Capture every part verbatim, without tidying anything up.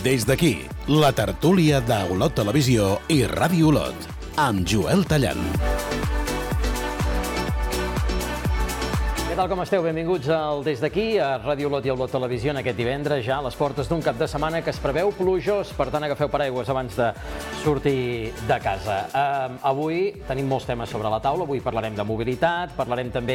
Des d'aquí, la tertúlia d'Olot Televisió i Ràdio Olot, amb Joel Tallant. Què tal, com esteu? Benvinguts al Des d'aquí, a Ràdio Olot i Olot Televisió, en aquest divendres, ja a les portes d'un cap de setmana que es preveu plujós, per tant agafeu paraigües abans de sortir de casa. Uh, avui tenim molts temes sobre la taula, avui parlarem de mobilitat, parlarem també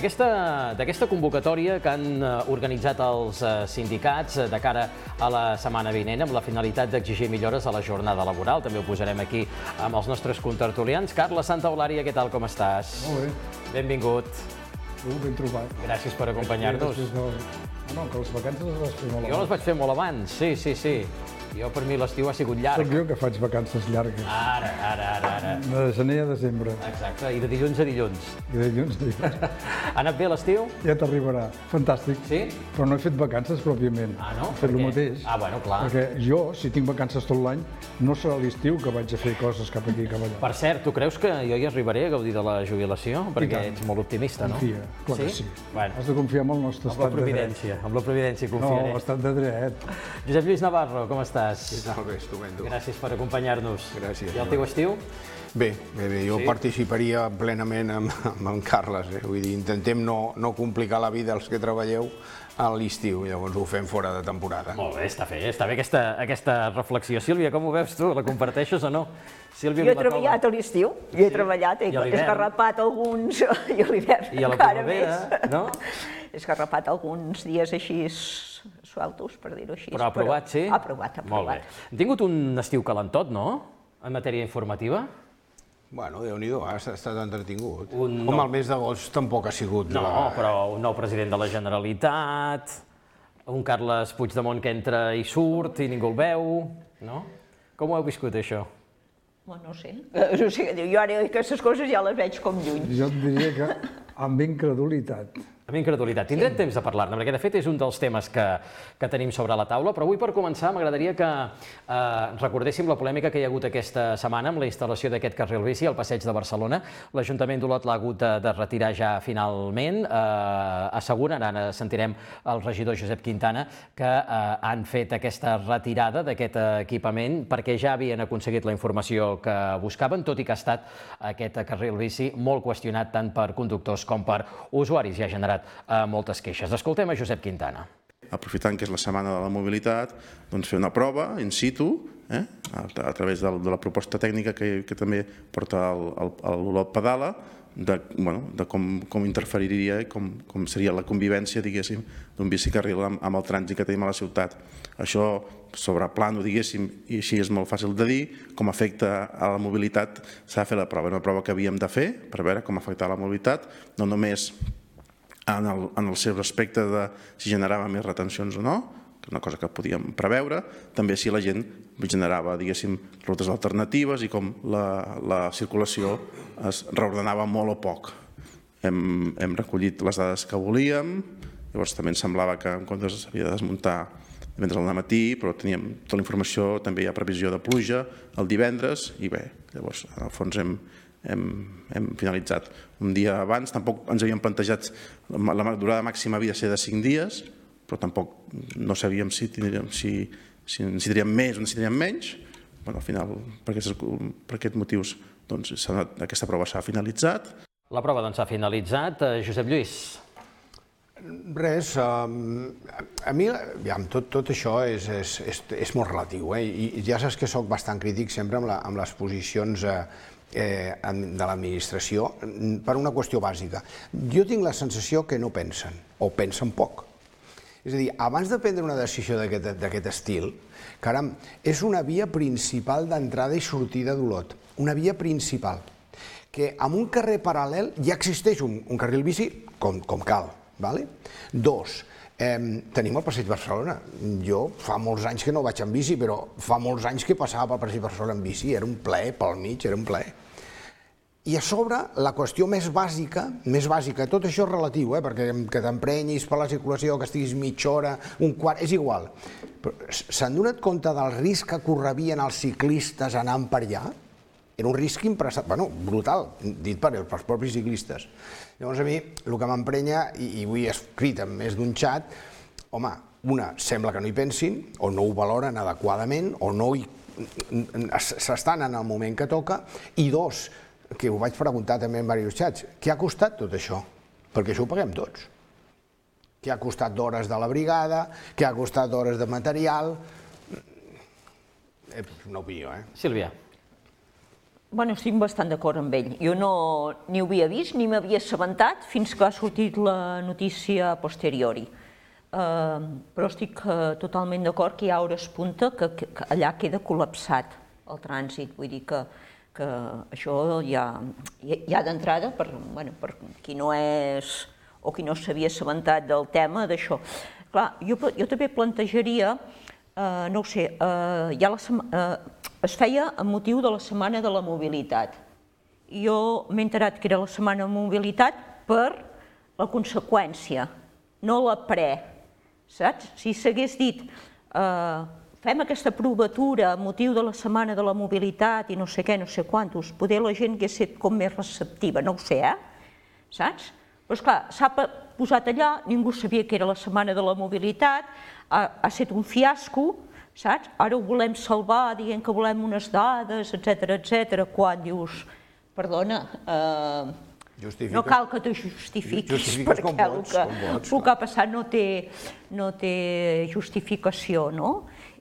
d'aquesta convocatòria que han organitzat els sindicats de cara a la setmana vinent, amb la finalitat d'exigir millores a la jornada laboral. També ho posarem aquí amb els nostres contertulians. Carles Santaolària, què tal, com estàs? Molt bé. Benvingut. Uh, ben trobat. Gràcies per acompanyar-nos. No, que les vacances les vas fer molt abans. Jo les vaig fer molt abans, sí, sí, sí. Jo, per mi, l'estiu ha sigut llarg. Soc jo que faig vacances llargues. Ara, ara, ara, ara. De gener a desembre. Exacte, i de dilluns a dilluns. I de dilluns a dilluns. Ha anat bé l'estiu? Ja t'arribarà. Fantàstic. Sí? Però no he fet vacances pròpiament. Ah, no? He fet el mateix. Ah, bueno, clar. Perquè jo, si tinc vacances tot l'any, no serà l'estiu que vaig a fer coses cap aquí i cap allà. Per cert, tu creus que jo hi arribaré a gaudir de la jubilació? Perquè ets molt optimista, no? Confia, clar que sí. Bueno. Has de confiar en el nostre estat de dret. Amb la providència, amb la providència confiaré. No, l'estat de dret. Josep Lluís Navarro, com estàs? Què tal? Bé, estupendo. Gràcies per acompanyar-nos. Gràcies. I el teu estiu? Bé, bé, bé. Jo participaria plenament amb, amb en Carles. Eh? Vull dir, intentem no, no complicar la vida als que treballeu a l'estiu, llavors ho fem fora de temporada. Molt bé, està bé, està bé aquesta, aquesta reflexió. Sílvia, com ho veus tu? La comparteixes o no? Sílvia, jo he treballat a l'estiu, jo he treballat, he esgarrapat alguns, i a l'hivern I a la primavera, no? He esgarrapat alguns dies així sueltos, per dir-ho així. Però aprovat, sí? Aprovat, aprovat. Molt bé. Hem tingut un estiu calentot, no? En matèria informativa? Bueno, Déu-n'hi-do, ha estat entretingut. Un Home, el mes d'agost tampoc ha sigut... No, però un nou president de la Generalitat, un Carles Puigdemont que entra i surt i ningú el veu, no? Com ho heu viscut, això? No sé, no sé què dir. Jo ara aquestes coses ja les veig com lluny. Jo et diria que amb incredulitat. Amb incredulitat. Tindrem temps de parlar-ne, perquè de fet és un dels temes que, que tenim sobre la taula, però avui per començar m'agradaria que eh, recordéssim la polèmica que hi ha hagut aquesta setmana amb la instal·lació d'aquest carril bici al passeig de Barcelona. L'Ajuntament d'Olot l'ha hagut de, de retirar ja finalment. Eh, asseguren, ara sentirem el regidor Josep Quintana, que eh, han fet aquesta retirada d'aquest equipament perquè ja havien aconseguit la informació que buscaven, tot i que ha estat aquest carril bici molt qüestionat tant per conductors com per usuaris i ha generat a moltes queixes. Escoltem a Josep Quintana. Aprofitant que és la setmana de la mobilitat, doncs fer una prova in situ, eh, a, a través de, de la proposta tècnica que, que també porta l'Olot Pedala, de, bueno, de com, com interferiria i com, com seria la convivència, diguéssim, d'un bicicarril amb, amb el trànsit que tenim a la ciutat. Això sobre plano, diguéssim, i així és molt fàcil de dir, com afecta a la mobilitat s'ha de fer la prova. Una prova que havíem de fer per veure com afectava la mobilitat, no només en el, en el seu aspecte de si generava més retencions o no, que és una cosa que podíem preveure, també si la gent generava, diguéssim, rutes alternatives i com la, la circulació es reordenava molt o poc. Hem, hem recollit les dades que volíem, llavors també ens semblava que en comptes s'havia de desmuntar divendres al matí, però teníem tota la informació, també hi ha previsió de pluja el divendres, i bé, llavors en el fons hem Hem, hem finalitzat un dia abans. Tampoc ens havíem plantejat, la durada màxima havia de ser de cinc dies, però tampoc no sabíem si tindríem, si, si necessitaríem més o necessitaríem menys. Bueno, al final, per aquests, per aquests motius, doncs, aquesta prova s'ha finalitzat. La prova doncs, s'ha finalitzat. Josep Lluís. Res, a mi ja, tot, tot això és, és, és, és molt relatiu, eh? I ja saps que soc bastant crític sempre amb, la, amb les posicions eh, de l'administració per una qüestió bàsica. Jo tinc la sensació que no pensen, o pensen poc. És a dir, abans de prendre una decisió d'aquest estil, caram, és una via principal d'entrada i sortida d'Olot, una via principal, que amb un carrer paral·lel ja existeix un, un carril bici com, com cal. Vale? Dos, eh, tenim el Passeig Barcelona. Jo fa molts anys que no vaig en bici, però fa molts anys que passava pel Passeig Barcelona en bici, era un plaer pel mig, era un plaer. I a sobre, la qüestió més bàsica, més bàsica, tot això és relatiu, eh, perquè que t'emprenyis per la circulació, que estiguis mitja hora, un quart, és igual. S'han donat compte del risc que correbien els ciclistes anant per allà? Era un risc impressat, bueno, brutal, dit per els propis ciclistes. Llavors a mi, el que m'emprenya, i ho he escrit en més d'un xat, home, una, sembla que no hi pensin, o no ho valoren adequadament, o no s'estan en el moment que toca, i dos, que ho vaig preguntar també en diversos xats, què ha costat tot això? Perquè això ho paguem tots. Què ha costat d'hores de la brigada, què ha costat d'hores de material... Una opinió, eh? Sílvia. Bueno, estic bastant d'acord amb ell. Jo no ni ho havia vist ni m'havia assabentat fins que ha sortit la notícia a posteriori. Però estic totalment d'acord que hi ha hores punta que allà queda col·lapsat el trànsit. Vull dir que això ja d'entrada, per qui no és o qui no s'havia assabentat del tema d'això. Clar, jo també plantejaria, no ho sé, es feia amb motiu de la Setmana de la Mobilitat. Jo m'he enterat que era la Setmana de Mobilitat per la conseqüència, no la pre, saps? Si s'hagués dit fem aquesta provatura a motiu de la Setmana de la Mobilitat i no sé què, no sé quantos, poder la gent hagués estat com més receptiva, no ho sé, eh? Saps? Però esclar, s'ha posat allà, ningú sabia que era la Setmana de la Mobilitat, ha estat un fiasco, saps? Ara ho volem salvar dient que volem unes dades, etcètera, etcètera, quan dius, perdona, no cal que te justifiquis perquè el que ha passat no té justificació, no?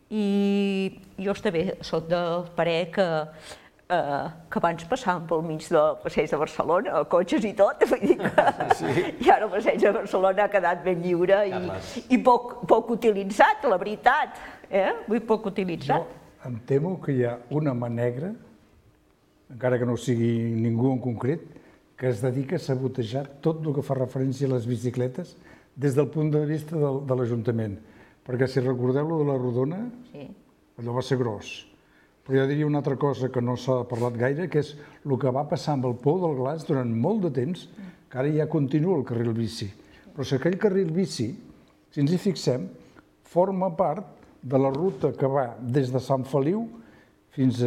I jo també soc del parer que que abans passàvem pel mig del passeig de Barcelona, cotxes i tot, vull dir que i ara el passeig de Barcelona ha quedat ben lliure i poc utilitzat, la veritat, eh? Vull poc utilitzat. Jo em temo que hi ha una mà negra, encara que no sigui ningú en concret, que es dedica a sabotejar tot el que fa referència a les bicicletes des del punt de vista de l'Ajuntament. Perquè si recordeu lo de la Rodona, allò va ser gros. Però jo diria una altra cosa que no s'ha parlat gaire, que és el que va passar amb el Pou del Glaç durant molt de temps, que ara ja continua el carril bici. Però si aquell carril bici, si ens hi fixem, forma part de la ruta que va des de Sant Feliu fins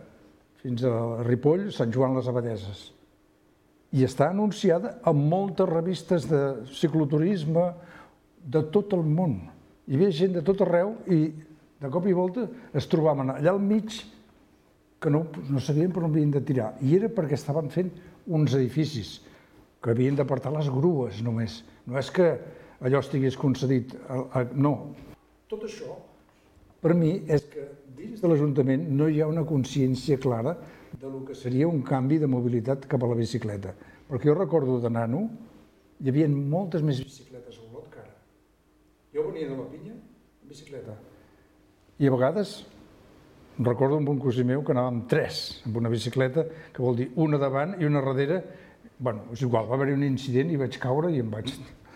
a Ripoll, Sant Joan les Abadeses. I està anunciada en moltes revistes de cicloturisme de tot el món. Hi havia gent de tot arreu i de cop i volta es trobaven allà al mig que no sabien per on havien de tirar. I era perquè estaven fent uns edificis que havien d'apartar les grues només. No és que allò estigués concedit. No. Tot això, per mi, és que dins de l'Ajuntament no hi ha una consciència clara del que seria un canvi de mobilitat cap a la bicicleta. Perquè jo recordo de nano, hi havia moltes més bicicletes a Olot que ara. Jo venia de la Pinya en bicicleta. I a vegades, recordo amb un cosí meu que anàvem tres amb una bicicleta, que vol dir una davant i una darrere. Bueno, és igual, va haver-hi un incident i vaig caure i em vaig,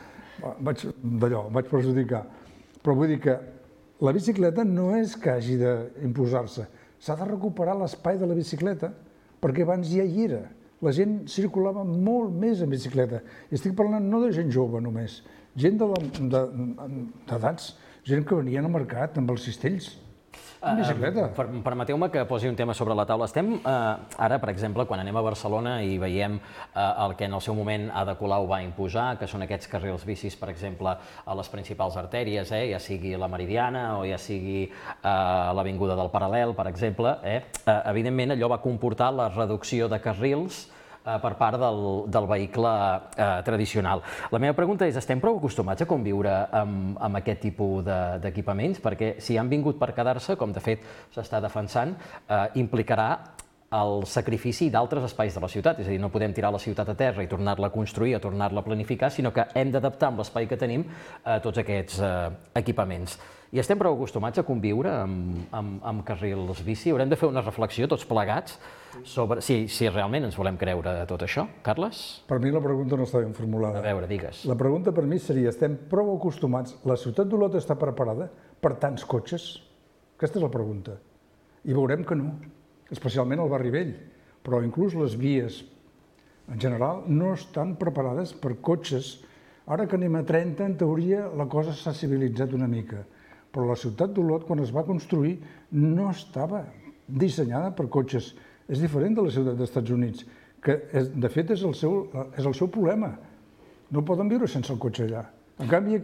d'allò, em vaig perjudicar. Però vull dir que la bicicleta no és que hagi d'imposar-se, s'ha de recuperar l'espai de la bicicleta, perquè abans ja hi era. La gent circulava molt més en bicicleta. I estic parlant no de gent jove només, gent d'edats, gent que venien al mercat amb els cistells, en bicicleta. Permeteu-me que posi un tema sobre la taula. Estem ara, per exemple, quan anem a Barcelona i veiem el que en el seu moment Ada Colau va imposar, que són aquests carrils bicis, per exemple, a les principals artèries, ja sigui la Meridiana o ja sigui l'Avinguda del Paral·lel, per exemple. Evidentment, allò va comportar la reducció de carrils per part del vehicle tradicional. La meva pregunta és, estem prou acostumats a conviure amb aquest tipus d'equipaments? Perquè si han vingut per quedar-se, com de fet s'està defensant, implicarà el sacrifici d'altres espais de la ciutat. És a dir, no podem tirar la ciutat a terra i tornar-la a construir o tornar-la a planificar, sinó que hem d'adaptar amb l'espai que tenim tots aquests equipaments. I estem prou acostumats a conviure amb carrils bici? Haurem de fer una reflexió tots plegats sobre si realment ens volem creure tot això. Carles? Per mi la pregunta no està ben formulada. A veure, digues. La pregunta per mi seria, estem prou acostumats, la ciutat d'Olot està preparada per tants cotxes? Aquesta és la pregunta. I veurem que no, especialment al barri vell, però inclús les vies en general no estan preparades per cotxes. Ara que anem a trenta, en teoria, la cosa s'ha civilitzat una mica. Però la ciutat d'Olot, quan es va construir, no estava dissenyada per cotxes. És diferent de la ciutat dels Estats Units, que de fet és el seu problema. No poden viure sense el cotxe allà. En canvi, aquí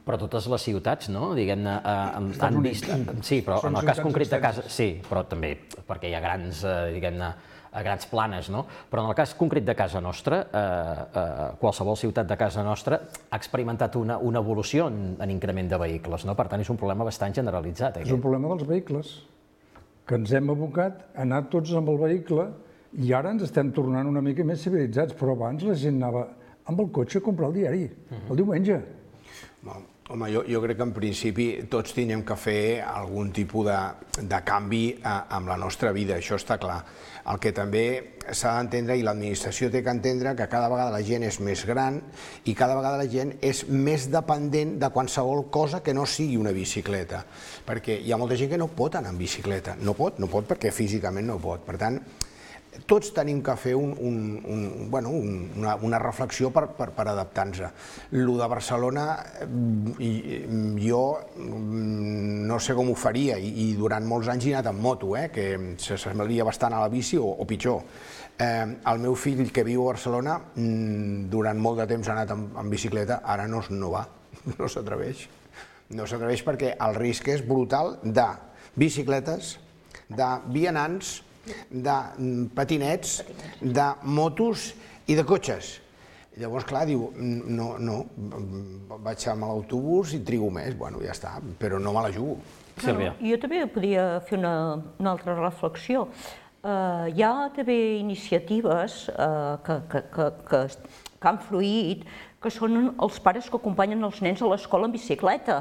Però totes les ciutats, no? Diguem-ne, han vist... Sí, però en el cas concret de casa... Sí, però també perquè hi ha grans, diguem-ne, grans planes, no? Però en el cas concret de casa nostra, qualsevol ciutat de casa nostra ha experimentat una evolució en increment de vehicles, no? Per tant, és un problema bastant generalitzat. És un problema dels vehicles, que ens hem abocat a anar tots amb el vehicle i ara ens estem tornant una mica més civilitzats, però abans la gent anava amb el cotxe a comprar el diari, el diumenge. Home, jo, jo crec que en principi tots tindrem que fer algun tipus de, de canvi a, amb la nostra vida, això està clar. El que també s'ha d'entendre, i l'administració té que entendre, que cada vegada la gent és més gran i cada vegada la gent és més dependent de qualsevol cosa que no sigui una bicicleta. Perquè hi ha molta gent que no pot anar en bicicleta, no pot, no pot perquè físicament no pot. Per tant, tots tenim que fer un, un, un, bueno, una, una reflexió per, per, per adaptar-nos. Lo de Barcelona, jo no sé com ho faria, i, i durant molts anys he anat en moto, eh, que s'assemblaria bastant a la bici o, o pitjor. Eh, el meu fill, que viu a Barcelona, durant molt de temps ha anat en, en bicicleta, ara no, no va, no s'atreveix. No s'atreveix perquè el risc és brutal de bicicletes, de vianants, de patinets, de motos i de cotxes. Llavors, clar, diu, no, no, vaig amb l'autobús i trigo més, bueno, ja està, però no me la jugo. Sílvia. Jo també podria fer una, una altra reflexió. Uh, hi ha també iniciatives uh, que, que, que, que, que han fluït, que són els pares que acompanyen els nens a l'escola en bicicleta.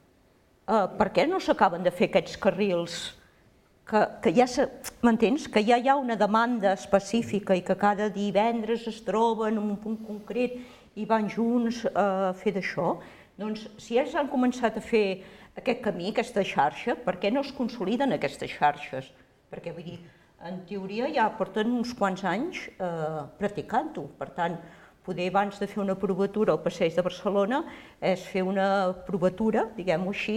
Uh, per què no s'acaben de fer aquests carrils que, que ja m'entens, que ja hi ha una demanda específica i que cada divendres es troben en un punt concret i van junts a fer d'això? Doncs si ells han començat a fer aquest camí, aquesta xarxa, per què no es consoliden aquestes xarxes? Perquè vull dir, en teoria ja porten uns quants anys eh, practicant-ho, per tant, poder abans de fer una provatura al Passeig de Barcelona és fer una provatura, diguem-ho així,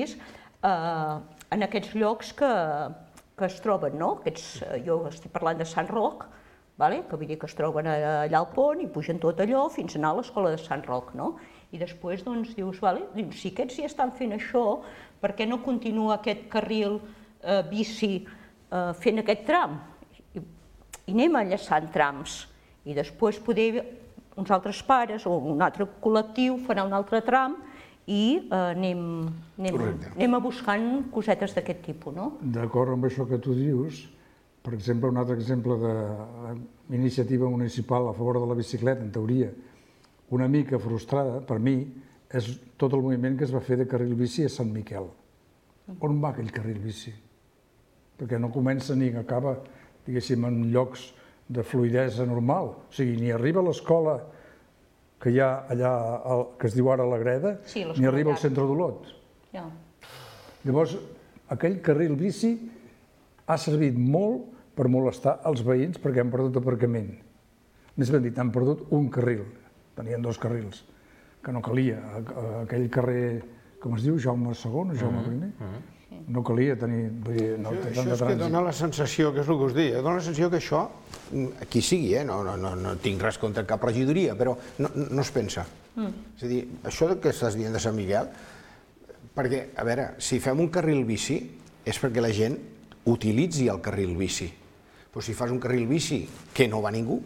eh, en aquests llocs que que es troben, no? Aquests, jo estic parlant de Sant Roc, vale? Que vull dir que es troben allà al pont i pugen tot allò fins a anar a l'escola de Sant Roc, no? I després doncs, dius, vale, si aquests ja estan fent això, per què no continua aquest carril eh, bici eh, fent aquest tram? I, I anem enllaçant trams. I després poder uns altres pares o un altre col·lectiu farà un altre tram i eh, anem, anem, anem a buscant cosetes d'aquest tipus, no? D'acord amb això que tu dius, per exemple, un altre exemple d'iniciativa municipal a favor de la bicicleta, en teoria, una mica frustrada, per mi, és tot el moviment que es va fer de carril bici a Sant Miquel. On va aquell carril bici? Perquè no comença ni acaba, diguéssim, en llocs de fluïdesa normal. O sigui, ni arriba a l'escola que hi ha allà, que es diu ara la Greda, sí, ni arriba al centre d'Olot. Ja. Llavors, aquell carril bici ha servit molt per molestar els veïns perquè han perdut aparcament. Més ben dit, han perdut un carril, tenien dos carrils, que no calia. Aquell carrer, com es diu, Jaume segon o Jaume primer? No calia tenir... No, això és que dona la sensació, que és el que us deia, dona la sensació que això, qui sigui, eh, no, no, no, no tinc res contra cap regidoria, però no, no es pensa. Mm. És a dir, això que estàs dient de Sant Miquel, perquè, a veure, si fem un carril bici és perquè la gent utilitzi el carril bici. Però si fas un carril bici que no va ningú,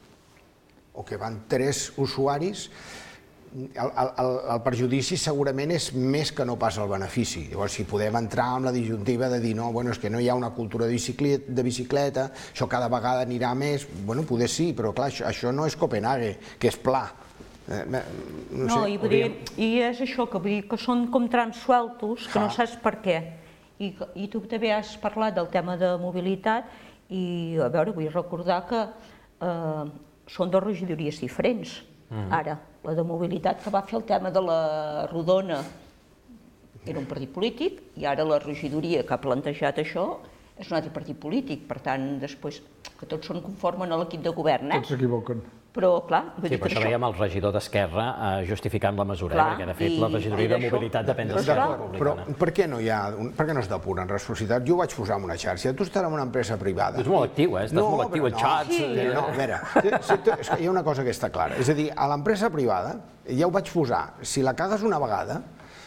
o que van tres usuaris, El, el, el perjudici segurament és més que no pas el benefici. Llavors, si podem entrar amb la disjuntiva de dir no, bueno, és que no hi ha una cultura de bicicleta, de bicicleta, això cada vegada anirà més, bueno, poder sí, però clar, això, això no és Copenhague, que és pla. Eh, no, no sé, i, dir, i és això, que, vull dir, que són com trams sueltos, que ah. no saps per què. I, I tu també has parlat del tema de mobilitat i, a veure, vull recordar que eh, són dues regidories diferents, mm. ara. La de mobilitat, que va fer el tema de la Rodona, era un partit polític, i ara la regidoria que ha plantejat això és un altre partit polític. Per tant, després, que tots són conformen a l'equip de govern, eh? Tots s'equivoquen. Però, clar... Sí, per això veiem el regidor d'Esquerra justificant la mesura, perquè, de fet, la regidoria de mobilitat depèn d'Esquerra Republicana. Però per què no hi ha... Per què no es depuren responsabilitats? Jo ho vaig posar en una xarxa, tu estàs en una empresa privada. És molt actiu, eh? Estàs molt actiu a xats... No, a veure, hi ha una cosa que està clara. És a dir, a l'empresa privada, ja ho vaig posar, si la cagues una vegada,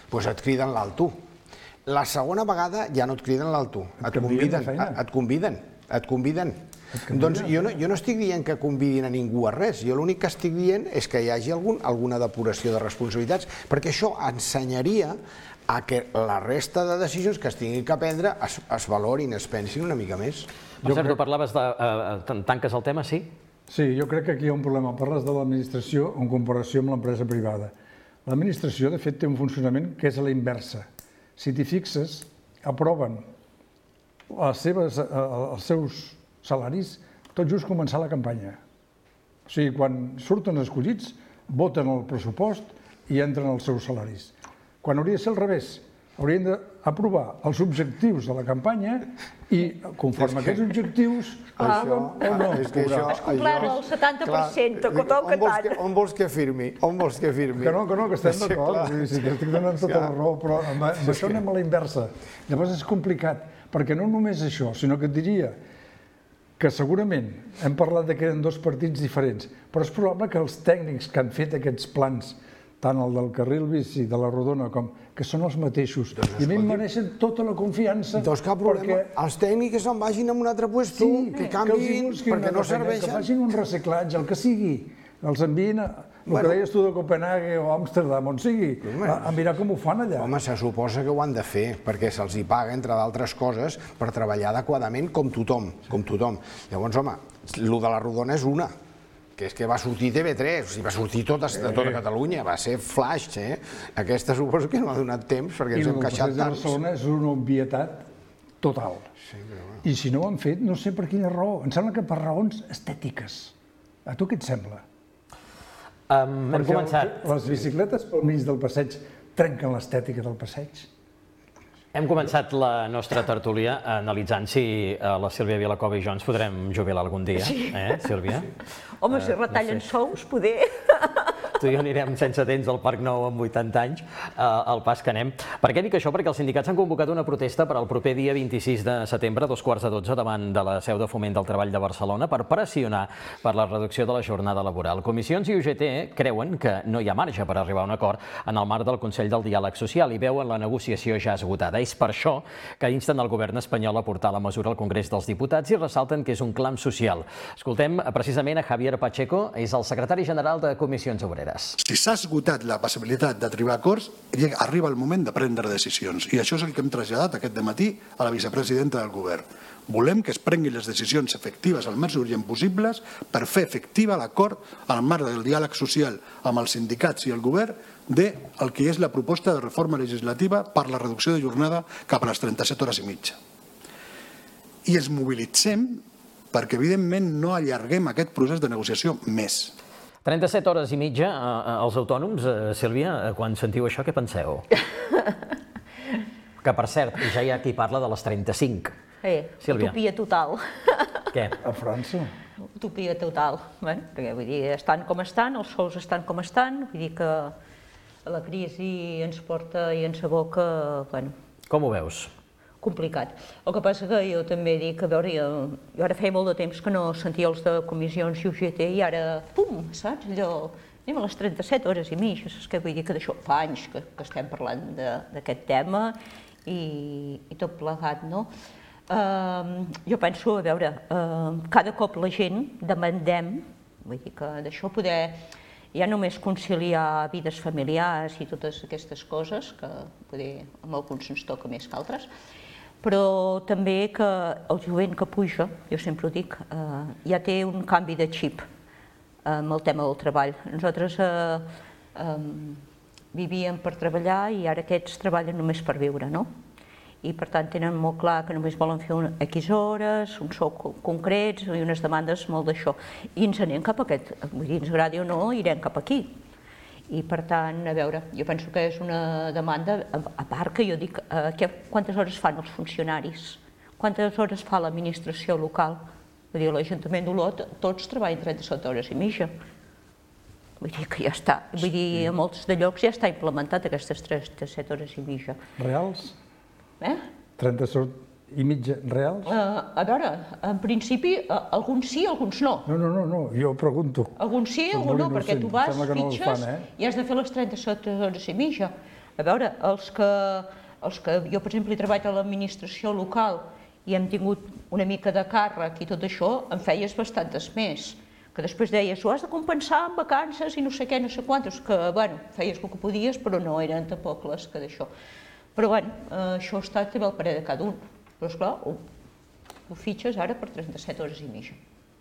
doncs et criden l'alt tu. La segona vegada ja no et criden l'alt tu, et conviden, et conviden, et conviden. Doncs jo no, jo no estic dient que convidin a ningú a res, jo l'únic que estic dient és que hi hagi algun, alguna depuració de responsabilitats, perquè això ensenyaria a que la resta de decisions que es tinguin que prendre es, es valorin, es pensin una mica més. Per cert, tu parlaves de... Eh, tanques el tema, sí? Sí, jo crec que aquí hi ha un problema. Parles de l'administració en comparació amb l'empresa privada. L'administració, de fet, té un funcionament que és a la inversa. Si t'hi fixes, aproven les seves, els seus salaris tot just començar la campanya. O sigui, quan surten escollits, voten el pressupost i entren els seus salaris. Quan hauria de ser al revés, haurien d'aprovar els objectius de la campanya i, conforme aquests objectius, poden o no cobrar. Es complert el setanta per cent, que toca tant. On vols que firmi? On vols que firmi? Que no, que no, que estem d'acord. Sí, que estic donant tota la raó, però amb això anem a la inversa. Llavors és complicat, perquè no només això, sinó que et diria que segurament hem parlat que eren dos partits diferents, però és probable que els tècnics que han fet aquests plans, tant el del carril bici, de la rodona, com que són els mateixos, i a mi em mereixen tota la confiança. Doncs cap problema, els tècnics se'n vagin a un altre puesto, que canviïn, perquè no serveixen. Que facin un reciclatge, el que sigui, els enviïn a el que deies tu de Copenhague o Amsterdam, on sigui, a mirar com ho fan allà. Home, se suposa que ho han de fer, perquè se'ls hi paga, entre d'altres coses, per treballar adequadament com tothom, com tothom. Llavors, home, el de la rodona és una, que és que va sortir T V tres, o sigui, va sortir de tota Catalunya, va ser flash, eh? Aquesta suposo que no ha donat temps, perquè ens hem queixat tants. I el passeig de Barcelona és una obvietat total. I si no ho han fet, no sé per quina raó. Em sembla que per raons estètiques. A tu què et sembla? Um, hem començat. Les bicicletes pel mig del passeig trenquen l'estètica del passeig. Hem començat la nostra tertúlia analitzant si la Sílvia Vilacova i jo ens podrem jubilar algun dia, eh, Sílvia? Home, si retallen sous, poder... Tu i jo anirem sense temps al Parc Nou amb vuitanta anys, al pas que anem. Per què dic això? Perquè els sindicats han convocat una protesta per al proper dia vint-i-sis de setembre, a dos quarts de dotze, davant de la seu de Foment del Treball de Barcelona, per pressionar per la reducció de la jornada laboral. Comissions i U G T creuen que no hi ha marge per arribar a un acord en el marc del Consell del Diàleg Social i veuen la negociació ja esgotada. És per això que insten el govern espanyol a portar la mesura al Congrés dels Diputats i ressalten que és un clam social. Escoltem precisament a Javier Pacheco, és el secretari general de Comissions Obreres. Si s'ha esgotat la possibilitat d'arribar a acords, arriba el moment de prendre decisions. I això és el que hem traslladat aquest dematí a la vicepresidenta del govern. Volem que es prenguin les decisions efectives el més urgent possibles per fer efectiva l'acord al marc del diàleg social amb els sindicats i el govern del que és la proposta de reforma legislativa per la reducció de jornada cap a les trenta-set hores i mitja. I ens mobilitzem perquè, evidentment, no allarguem aquest procés de negociació més. trenta-set hores i mitja, els autònoms, Sílvia, quan sentiu això, què penseu? Que, per cert, ja hi ha qui parla de les trenta-cinc. Eh, utopia total. Què? A França? Utopia total. Perquè, vull dir, estan com estan, els sous estan com estan, vull dir que la crisi ens porta i ens aboca, bueno... Com ho veus? Complicat. El que passa que jo també dic, a veure, jo, jo ara feia molt de temps que no sentia els de comissions i U G T i ara, pum, saps, allò, anem a les trenta-set hores i mitja, saps què vull dir? Que d'això fa anys que, que estem parlant d'aquest tema i, i tot plegat, no? Uh, jo penso, a veure, uh, cada cop la gent demandem, vull dir que d'això poder ja només conciliar vides familiars i totes aquestes coses, que poder amb alguns ens toca més que altres, però també que el jovent que puja, jo sempre ho dic, ja té un canvi de xip amb el tema del treball. Nosaltres vivíem per treballar i ara aquests treballen només per viure, no? I per tant tenen molt clar que només volen fer X hores, uns sous concrets i unes demandes molt d'això. I ens anem cap a aquest, vull dir, ens agradi o no, irem cap aquí. I per tant, a veure, jo penso que és una demanda, a part que jo dic, quantes hores fan els funcionaris? Quantes hores fa l'administració local? Vull dir, l'Ajuntament d'Olot, tots treballen trenta-set hores i mitja. Vull dir que ja està, vull dir, a molts de llocs ja està implementat aquestes trenta-set hores i mitja. Reals? Eh? trenta-set i mitja reals? A veure, en principi, alguns sí, alguns no. No, no, no, no, jo pregunto. Alguns sí, alguns no, perquè tu vas, fitxes i has de fer les trenta-set hores i mitja. A veure, els que, els que jo, per exemple, he treballat a l'administració local i hem tingut una mica de càrrec i tot això, en feies bastantes més. Que després deies, ho has de compensar amb vacances i no sé què, no sé quantos, que, bueno, feies el que podies, però no eren tampoc les que d'això. Però, bueno, això està també al parer de cada un. Però, esclar, ho, ho fitxes ara per trenta-set hores i mitja.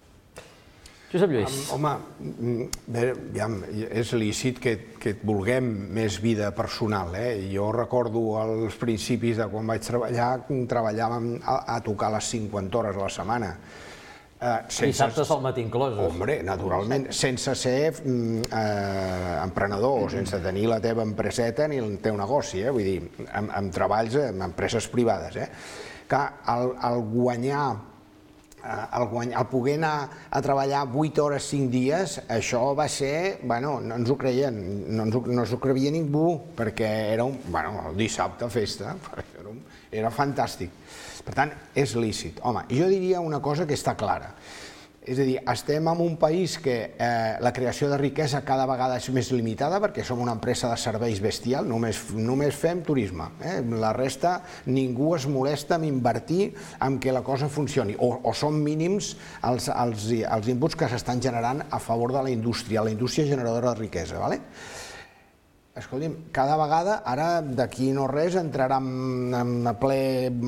Josep Lluís. Home, bé, ja, és lícit que, que et vulguem més vida personal. Eh? Jo recordo als principis de quan vaig treballar, treballàvem a, a tocar les cinquanta hores a la setmana. Uh, sense... Dissabtes al matí inclosos. Hombre, naturalment, sense ser eh, emprenedor, sense tenir la teva empreseta ni el teu negoci, eh? Vull dir, amb, amb treballs en empreses privades. Eh? Que el, el guanyar, el, guanyar, el poder anar a treballar vuit hores, cinc dies, això va ser, bueno, no ens ho creien, no ens ho, no ens ho creia ningú, perquè era un, bueno, el dissabte festa, era, un, era fantàstic. Per tant, és lícit. Home, jo diria una cosa que està clara. És a dir, estem en un país que eh, la creació de riquesa cada vegada és més limitada perquè som una empresa de serveis bestial, només, només fem turisme. Eh? La resta, ningú es molesta en invertir en que la cosa funcioni, o, o són mínims els, els, els inputs que s'estan generant a favor de la indústria, la indústria generadora de riquesa. Vale? Escolti'm, cada vegada, ara d'aquí no res, entrarà en ple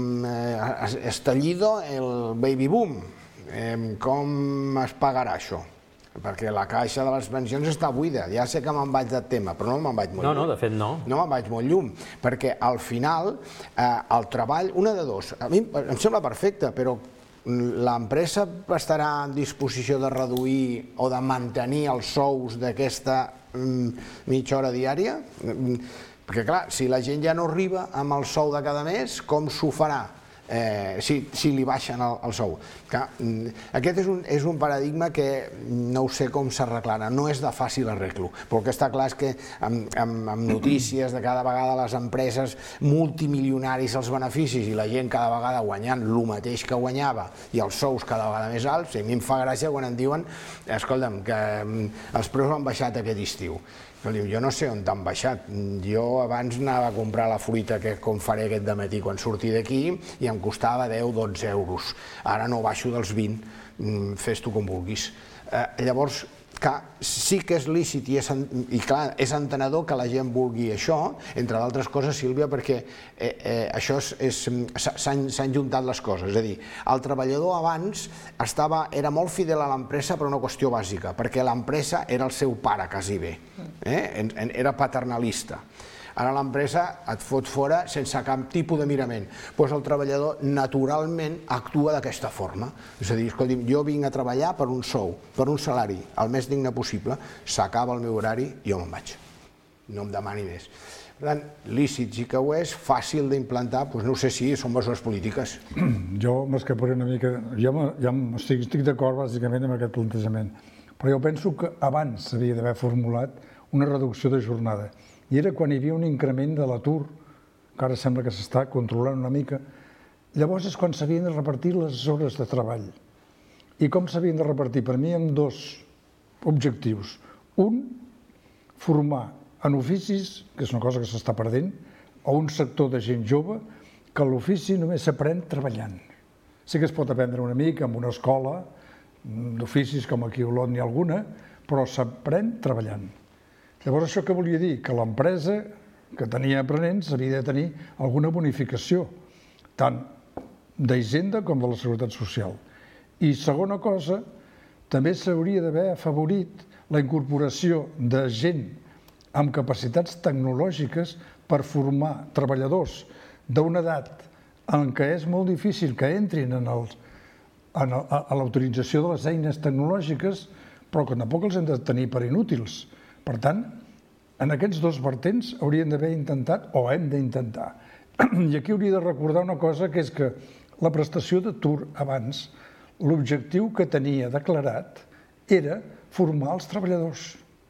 estallido el baby boom. Com es pagarà això? Perquè la caixa de les pensions està buida. Ja sé que me'n vaig del tema, però no me'n vaig molt lluny. No, no, de fet no. No me'n vaig molt lluny, perquè al final el treball, una de dos, a mi em sembla perfecte, però l'empresa estarà en disposició de reduir o de mantenir els sous d'aquesta mitja hora diària? Perquè clar, si la gent ja no arriba amb el sou de cada mes, com s'ho farà eh, si, si li baixen el, el sou? Clar, aquest és un, és un paradigma que no ho sé com s'arreglarà, no és de fàcil arreglo, però el que està clar és que amb, amb, amb notícies de cada vegada les empreses multimilionaris els beneficis i la gent cada vegada guanyant el mateix que guanyava i els sous cada vegada més alts, a mi em fa gràcia quan em diuen, escolta'm, que els preus han baixat aquest estiu. Jo no sé on t'han baixat. Jo abans anava a comprar la fruita que com faré aquest dematí quan surti d'aquí i em costava deu o dotze euros. Ara no baixo dels vint, fes-t'ho com vulguis. Llavors, sí que és lícit i, és, i clar, és entenedor que la gent vulgui això, entre d'altres coses, Sílvia, perquè eh, eh, això s'han juntat les coses. És a dir, el treballador abans estava, era molt fidel a l'empresa per una qüestió bàsica, perquè l'empresa era el seu pare, quasi bé, eh? Era paternalista. Ara l'empresa et fot fora sense cap tipus de mirament. Doncs el treballador naturalment actua d'aquesta forma. És a dir, escolti'm, jo vinc a treballar per un sou, per un salari, el més digne possible, s'acaba el meu horari i jo me'n vaig. No em demani més. Per tant, lícit sí que ho és, fàcil d'implantar, doncs no sé si són mesures polítiques. Jo m'escaparé una mica, jo estic, estic d'acord bàsicament amb aquest plantejament, però jo penso que abans s'havia d'haver formulat una reducció de jornada. I era quan hi havia un increment de l'atur, que ara sembla que s'està controlant una mica. Llavors és quan s'havien de repartir les hores de treball. I com s'havien de repartir? Per mi amb dos objectius. Un, formar en oficis, que és una cosa que s'està perdent, a un sector de gent jove, que l'ofici només s'aprèn treballant. Sí que es pot aprendre una mica en una escola d'oficis, com aquí a Olot n'hi ha alguna, però s'aprèn treballant. Llavors, això què volia dir? Que l'empresa que tenia aprenents havia de tenir alguna bonificació, tant d'Hisenda com de la Seguretat Social. I segona cosa, també s'hauria d'haver afavorit la incorporació de gent amb capacitats tecnològiques per formar treballadors d'una edat en què és molt difícil que entrin en el, en el, a l'autorització de les eines tecnològiques, però que tampoc els hem de tenir per inútils. Per tant, en aquests dos vertents haurien d'haver intentat, o hem d'intentar. I aquí hauria de recordar una cosa, que és que la prestació d'atur abans, l'objectiu que tenia declarat era formar els treballadors.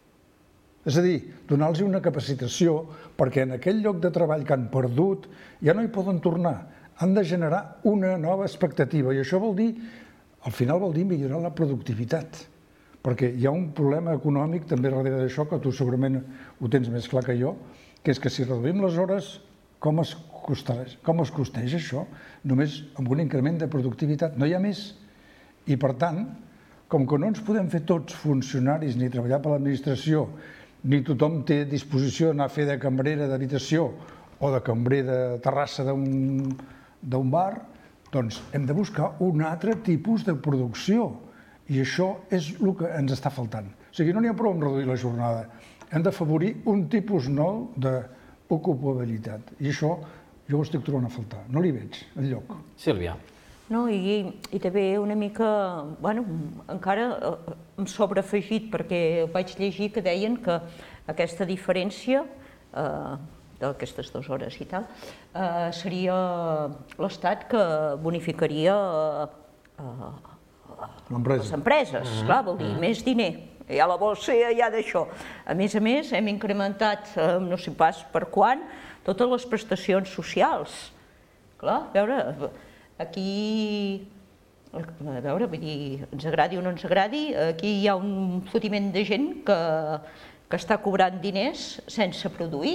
És a dir, donar-los una capacitació perquè en aquell lloc de treball que han perdut ja no hi poden tornar. Han de generar una nova expectativa i això vol dir, al final vol dir millorar la productivitat. Perquè hi ha un problema econòmic també darrere d'això, que tu segurament ho tens més clar que jo, que és que si reduïm les hores, com es costeja, com es costeja això? Només amb un increment de productivitat, no hi ha més. I per tant, com que no ens podem fer tots funcionaris ni treballar per l'administració, ni tothom té disposició d'anar a fer de cambrera d'habitació o de cambrer de terrassa d'un bar, doncs hem de buscar un altre tipus de producció. I això és el que ens està faltant. O sigui, no n'hi ha prou amb reduir la jornada. Hem d'afavorir un tipus nou d'ocupabilitat. I això jo ho estic trobant a faltar. No li veig enlloc. Sílvia. No, i, i també una mica, bueno, encara em sobreafegit, perquè vaig llegir que deien que aquesta diferència eh, d'aquestes dues hores i tal, eh, seria l'Estat que bonificaria eh, les empreses, clar, vol dir, més diner. Hi ha la bossa, hi ha d'això. A més a més, hem incrementat, no sé pas per quan, totes les prestacions socials. Clar, a veure, aquí, a veure, vull dir, ens agradi o no ens agradi, aquí hi ha un fotiment de gent que, que està cobrant diners sense produir.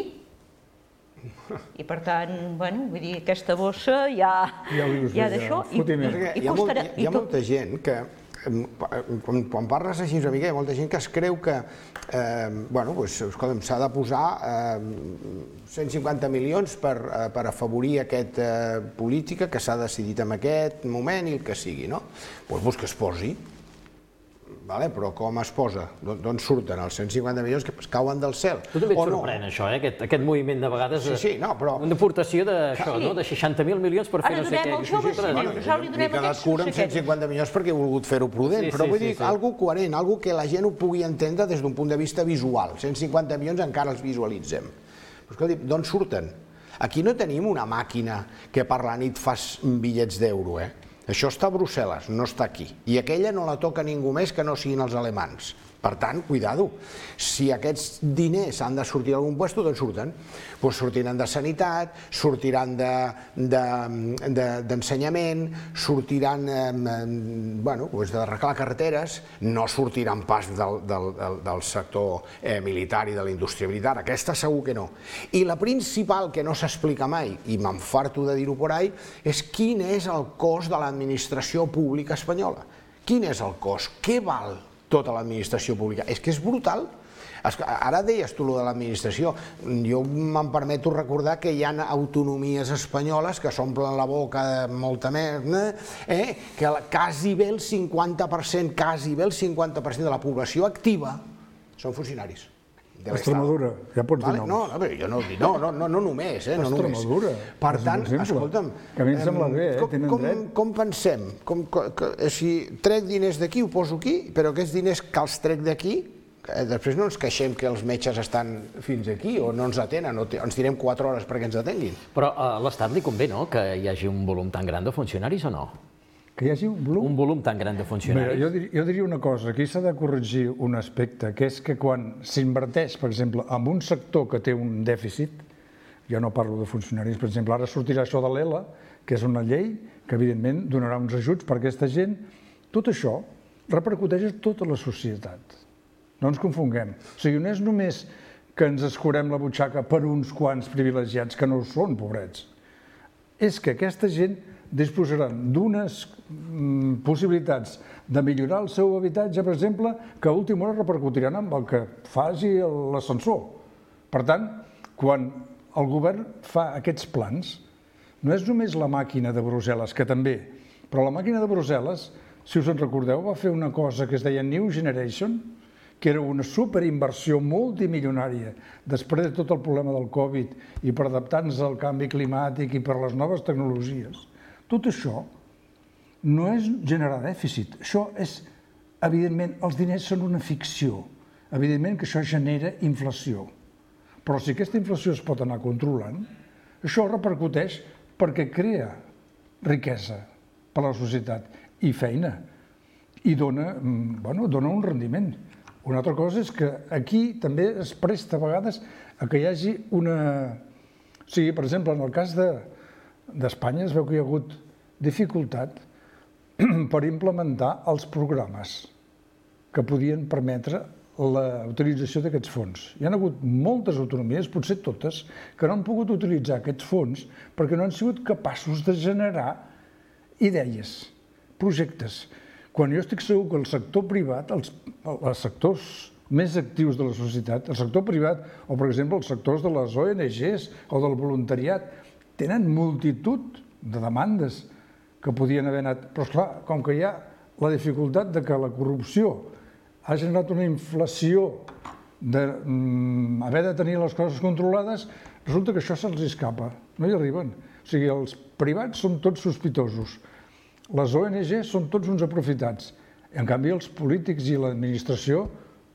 I per tant, bueno, vull dir, aquesta bossa ja, ja d'això. Hi ha molta, hi ha molta gent que, quan, quan parles així una mica, hi ha molta gent que es creu que eh, bueno, pues, escolta'm, s'ha de posar eh, cent cinquanta milions per, eh, per afavorir aquesta eh, política que s'ha decidit en aquest moment i el que sigui, no? Doncs pues, que es posi. Vale, però com es posa? D'on surten els cent cinquanta milions que cauen del cel? Tu també et sorprèn això, eh? aquest, aquest moviment de vegades de, sí, sí, no, però... una aportació de, això, no? de seixanta mil milions per fer Ara no sé què. Ara donem als joves, bueno, m'he quedat cura amb cent cinquanta milions perquè he volgut fer-ho prudent, sí, però vull sí, dir, sí, sí. Algo coherent, algo que la gent ho pugui entendre des d'un punt de vista visual. cent cinquanta milions encara els visualitzem. Però escolti, d'on surten? Aquí no tenim una màquina que per la nit fas bitllets d'euro, eh? Això està a Brussel·les, no està aquí. I aquella no la toca ningú més que no siguin els alemans. Per tant, cuidado. Si aquests diners han de sortir d'algun lloc, d'on surten? Doncs sortiran de sanitat, sortiran d'ensenyament, sortiran d'arreglar carreteres, no sortiran pas del sector militar i de la indústria militar. Aquesta segur que no. I la principal, que no s'explica mai, i m'enfarto de dir-ho por ahí, és quin és el cost de l'administració pública espanyola. Quin és el cost? Què val tota l'administració pública? És que és brutal. Ara deies tu allò de l'administració. Jo me'n permeto recordar que hi ha autonomies espanyoles que s'omplen la boca de molta merda, que quasi bé el cinquanta per cent, quasi bé el cinquanta per cent de la població activa són funcionaris. Extremadura, ja pots dir noms. No, no, jo no dic, no, no només, eh, no només. Extremadura. Per tant, escolta'm, que a mi em sembla bé, eh, tenen dret. Com pensem? Si trec diners d'aquí, ho poso aquí, però aquests diners que els trec d'aquí, després no ens queixem que els metges estan fins aquí o no ens atenen, o ens tirem quatre hores perquè ens atenguin. Però a l'Estat li convé, no?, que hi hagi un volum tan gran de funcionaris o no? Que hi hagi un volum? Un volum tan gran de funcionaris. Mira, jo, dir, jo diria una cosa, aquí s'ha de corregir un aspecte, que és que quan s'inverteix, per exemple, en un sector que té un dèficit, jo no parlo de funcionaris, per exemple, ara sortirà això de l'E L A, que és una llei que evidentment donarà uns ajuts per a aquesta gent, tot això repercuteix a tota la societat. No ens confonguem. O sigui, no és només que ens escurem la butxaca per uns quants privilegiats que no ho són, pobrets. És que aquesta gent disposaran d'unes possibilitats de millorar el seu habitatge, per exemple, que a última hora repercutiran amb el que faci l'ascensor. Per tant, quan el govern fa aquests plans, no és només la màquina de Brussel·les, que també, però la màquina de Brussel·les, si us en recordeu, va fer una cosa que es deia New Generation, que era una superinversió multimilionària després de tot el problema del Covid i per adaptar-nos al canvi climàtic i per les noves tecnologies. Tot això no és generar dèficit. Això és, evidentment, els diners són una ficció. Evidentment que això genera inflació. Però si aquesta inflació es pot anar controlant, això repercuteix perquè crea riquesa per a la societat i feina. I dona, bueno, dona un rendiment. Una altra cosa és que aquí també es presta a vegades a que hi hagi una... O sigui, per exemple, en el cas de... d'Espanya es veu que hi ha hagut dificultat per implementar els programes que podien permetre la utilització d'aquests fons. Hi ha hagut moltes autonomies, potser totes, que no han pogut utilitzar aquests fons perquè no han sigut capaços de generar idees, projectes. Quan jo estic segur que el sector privat, els, els sectors més actius de la societat, el sector privat o, per exemple, els sectors de les O N Ges o del voluntariat, tenen multitud de demandes que podien haver anat. Però, esclar, com que hi ha la dificultat de que la corrupció ha generat una inflació d'haver de tenir les coses controlades, resulta que això se'ls escapa, no hi arriben. O sigui, els privats són tots sospitosos, les O N Ges són tots uns aprofitats. En canvi, els polítics i l'administració,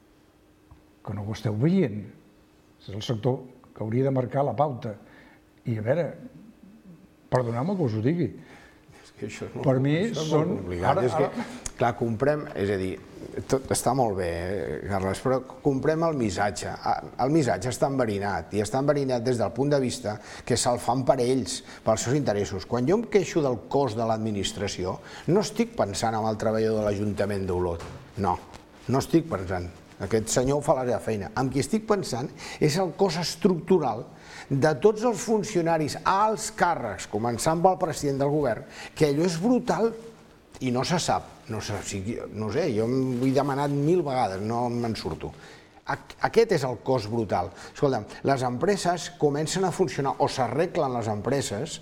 que no ho esteu veient, és el sector que hauria de marcar la pauta. I a veure, perdoneu-me que us ho digui, per mi són... És que, clar, comprem, és a dir, tot està molt bé, Carles, però comprem el missatge. El missatge està enverinat, i està enverinat des del punt de vista que se'l fan per ells, pels seus interessos. Quan jo em queixo del cost de l'administració, no estic pensant en el treballador de l'Ajuntament d'Olot. No, no estic pensant. Aquest senyor ho fa la seva feina. Amb qui estic pensant és el cost estructural de tots els funcionaris, alts càrrecs, començant pel president del govern, que allò és brutal i no se sap. No sé, no sé, jo m'ho he demanat mil vegades, no me'n surto. Aquest és el cost brutal. Escolta, les empreses comencen a funcionar, o s'arreglen les empreses,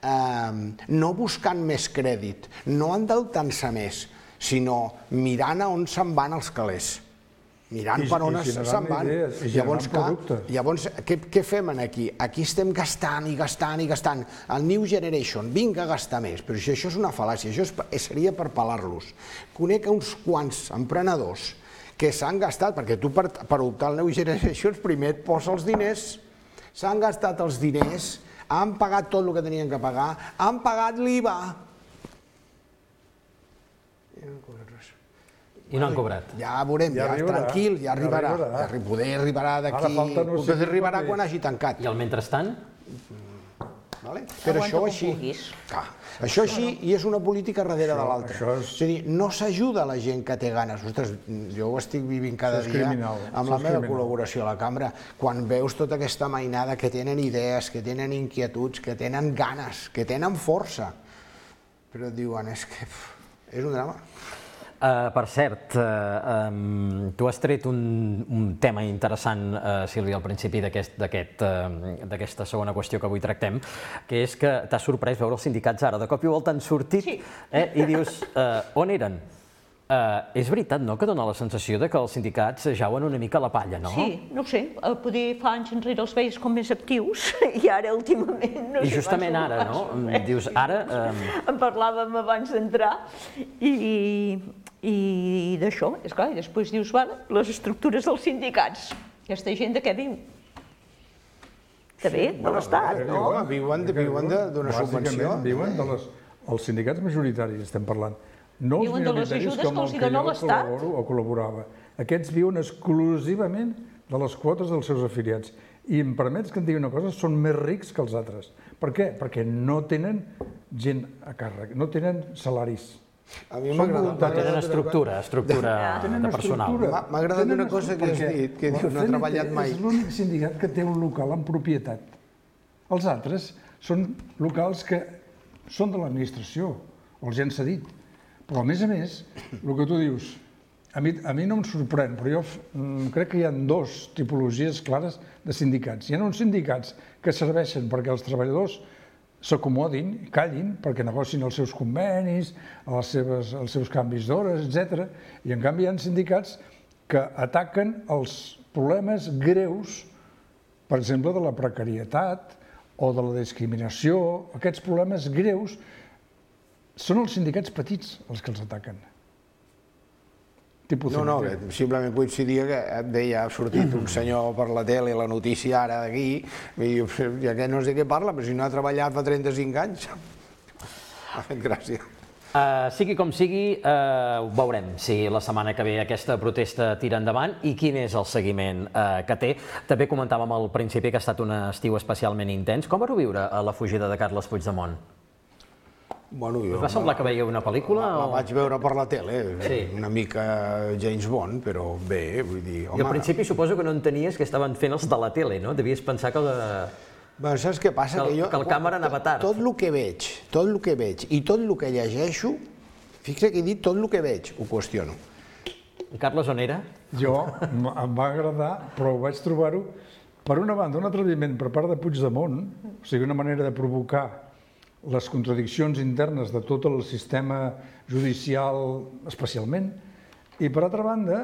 no buscant més crèdit, no endeutant-se més, sinó mirant a on se'n van els calés. Mirant per on se'n van. Llavors, què fem aquí? Aquí estem gastant i gastant i gastant. El New Generation, vinga a gastar més. Però això és una fal·làcia, això seria per pelar-los. Conec uns quants emprenedors que s'han gastat, perquè tu per optar al New Generation primer et posa els diners, s'han gastat els diners, han pagat tot el que tenien que pagar, han pagat l'I V A. I no han cobrat. Ja veurem, ja tranquil, ja arribarà. Poder arribarà d'aquí, poder arribarà quan hagi tancat. I al mentrestant? Però això així, això així i és una política darrere de l'altra. És a dir, no s'ajuda la gent que té ganes. Ostres, jo ho estic vivint cada dia amb la meva col·laboració a la cambra. Quan veus tota aquesta mainada que tenen idees, que tenen inquietuds, que tenen ganes, que tenen força, però et diuen, és que és un drama. Per cert, tu has tret un tema interessant, Sílvia, al principi d'aquesta segona qüestió que avui tractem, que és que t'ha sorprès veure els sindicats ara. De cop i volta han sortit i dius, on eren? És veritat, no?, que dona la sensació que els sindicats jauen una mica a la palla, no? Sí, no ho sé, poder fa anys enrere els veies com més actius i ara últimament no sé. I justament ara, no? Dius, ara... En parlàvem abans d'entrar i d'això, és clar, i després dius, les estructures dels sindicats, aquesta gent de què viu? També, de l'Estat, no? Viuen d'una subvenció. Viuen dels sindicats majoritaris, estem parlant. No els minoritaris com el que jo col·laboro o col·laborava. Aquests viuen exclusivament de les quotes dels seus afiliats. I em permets que et digui una cosa, són més rics que els altres. Per què? Perquè no tenen gent a càrrec, no tenen salaris. A mi m'agrada... Tenen estructura, estructura de personal. M'ha agradat una cosa que has dit, que no he treballat mai. És l'únic sindicat que té un local en propietat. Els altres són locals que són de l'administració, o els han cedit. Però, a més a més, el que tu dius, a mi no em sorprèn, però jo crec que hi ha dues tipologies clares de sindicats. Hi ha uns sindicats que serveixen perquè els treballadors s'acomodin, callin, perquè negocin els seus convenis, els seus canvis d'hores, etcètera. I, en canvi, hi ha sindicats que ataquen els problemes greus, per exemple, de la precarietat o de la discriminació, aquests problemes greus. Són els sindicats petits els que els ataquen. No, no, simplement coincidia que et deia, ha sortit un senyor per la tele, la notícia ara d'aquí, i aquest no sé què parla, però si no ha treballat fa trenta-cinc anys. Ha fet gràcia. Sigui com sigui, veurem si la setmana que ve aquesta protesta tira endavant i quin és el seguiment que té. També comentàvem al principi que ha estat un estiu especialment intens. Com vau viure la fugida de Carles Puigdemont? Bueno, us va semblar que veieu una pel·lícula? La vaig veure per la tele, una mica James Bond, però bé, vull dir... I al principi suposo que no entenies que estaven fent els de la tele, no? Devies pensar que... Saps què passa? Que el càmera anava tard. Tot el que veig, tot el que veig i tot el que llegeixo, fixa que he dit tot el que veig, ho qüestiono. Carles, on era? Jo, em va agradar, però vaig trobar-ho, per una banda, un atreviment per part de Puigdemont, o sigui, una manera de provocar les contradiccions internes de tot el sistema judicial especialment, i per altra banda,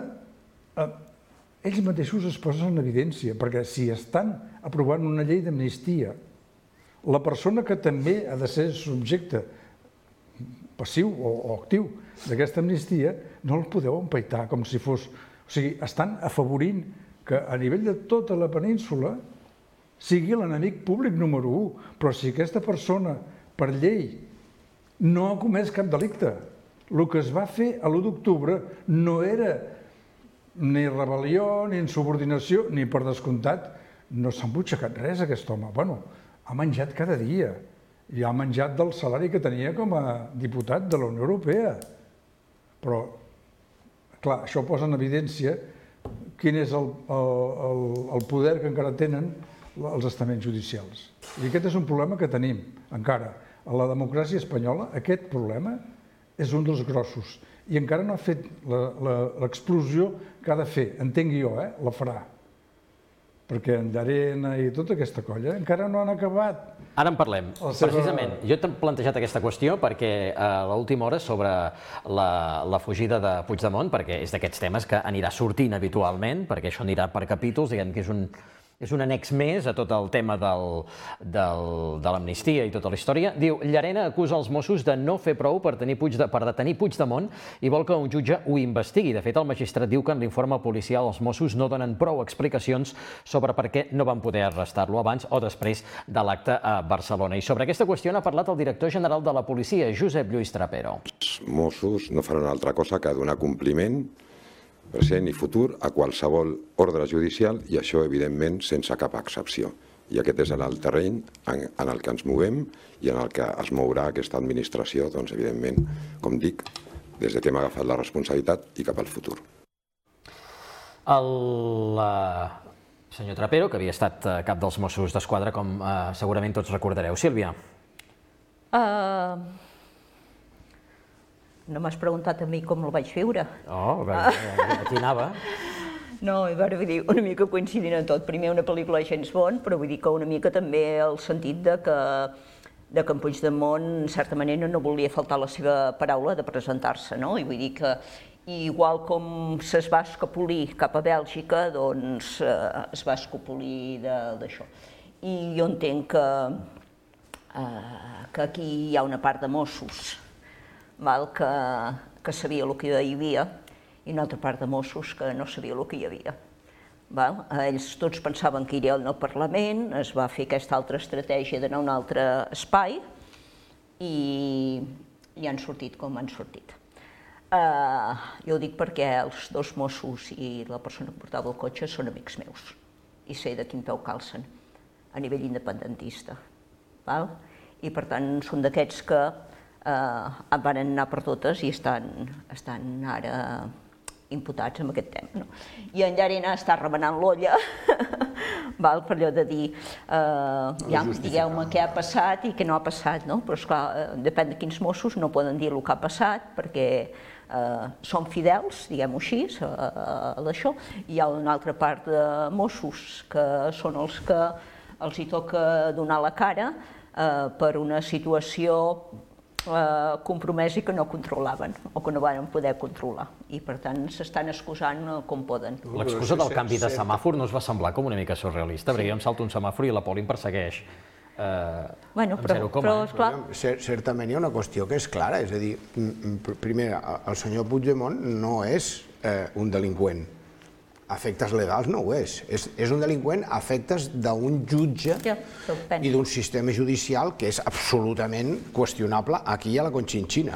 ells mateixos es posen en evidència, perquè si estan aprovant una llei d'amnistia, la persona que també ha de ser subjecte passiu o actiu d'aquesta amnistia, no el podeu empaitar com si fos... O sigui, estan afavorint que a nivell de tota la península sigui l'enemic públic número u, però si aquesta persona, per llei, no ha comès cap delicte, el que es va fer a l'u d'octubre no era ni rebel·lió, ni insubordinació, ni per descomptat, no s'ha embutxacat res aquest home. Bueno, ha menjat cada dia i ha menjat del salari que tenia com a diputat de la Unió Europea. Però, clar, això posa en evidència quin és el, el, el poder que encara tenen els estaments judicials. I aquest és un problema que tenim encara. A la democràcia espanyola aquest problema és un dels grossos i encara no ha fet l'explosió que ha de fer, entenc jo, eh? La farà. Perquè en Llarena i tota aquesta colla encara no han acabat. Ara en parlem, precisament. Jo t'he plantejat aquesta qüestió perquè a l'última hora sobre la fugida de Puigdemont, perquè és d'aquests temes que anirà sortint habitualment, perquè això anirà per capítols, diguem que és un... és un annex més a tot el tema de l'amnistia i tota la història. Diu, Llarena acusa els Mossos de no fer prou per detenir Puigdemont i vol que un jutge ho investigui. De fet, el magistrat diu que en l'informe policial els Mossos no donen prou explicacions sobre per què no van poder arrestar-lo abans o després de l'acte a Barcelona. I sobre aquesta qüestió n'ha parlat el director general de la policia, Josep Lluís Trapero. Els Mossos no faran altra cosa que donar compliment present i futur a qualsevol ordre judicial i això, evidentment, sense cap excepció. I aquest és el terreny en el que ens movem i en el que es mourà aquesta administració, doncs, evidentment, com dic, des que hem agafat la responsabilitat i cap al futur. El senyor Trapero, que havia estat cap dels Mossos d'Esquadra, com segurament tots recordareu. Sílvia. No m'has preguntat a mi com el vaig viure. Oh, aquí anava. No, vull dir, una mica coincidint en tot. Primer una pel·lícula de James Bond, però vull dir que una mica també el sentit de que en Puigdemont, en certa manera, no volia faltar la seva paraula de presentar-se, no? I vull dir que, igual com es va escapolir cap a Bèlgica, doncs es va escapolir d'això. I jo entenc que aquí hi ha una part de Mossos que sabia el que hi havia i una altra part de Mossos que no sabia el que hi havia. Ells tots pensaven que irien al Parlament, es va fer aquesta altra estratègia d'anar a un altre espai i han sortit com han sortit. Jo ho dic perquè els dos Mossos i la persona que portava el cotxe són amics meus i sé de quin peu calcen a nivell independentista. I per tant són d'aquests que van anar per totes i estan ara imputats amb aquest tema. I en Llarena està remenant l'olla per allò de dir digueu-me què ha passat i què no ha passat, però esclar, depèn de quins Mossos no poden dir el que ha passat perquè són fidels, diguem-ho així, a d'això. Hi ha una altra part de Mossos que són els que els hi toca donar la cara per una situació compromès i que no controlaven o que no van poder controlar i per tant s'estan excusant com poden. L'excusa del canvi de semàfor no us va semblar com una mica surrealista? Perquè jo em salto un semàfor i la Poli em persegueix amb zero coma. Certament hi ha una qüestió que és clara, és a dir, primer, el senyor Puigdemont no és un delinqüent. A efectes legals no ho és. És un delinqüent a efectes d'un jutge i d'un sistema judicial que és absolutament qüestionable aquí a la Conchinchina.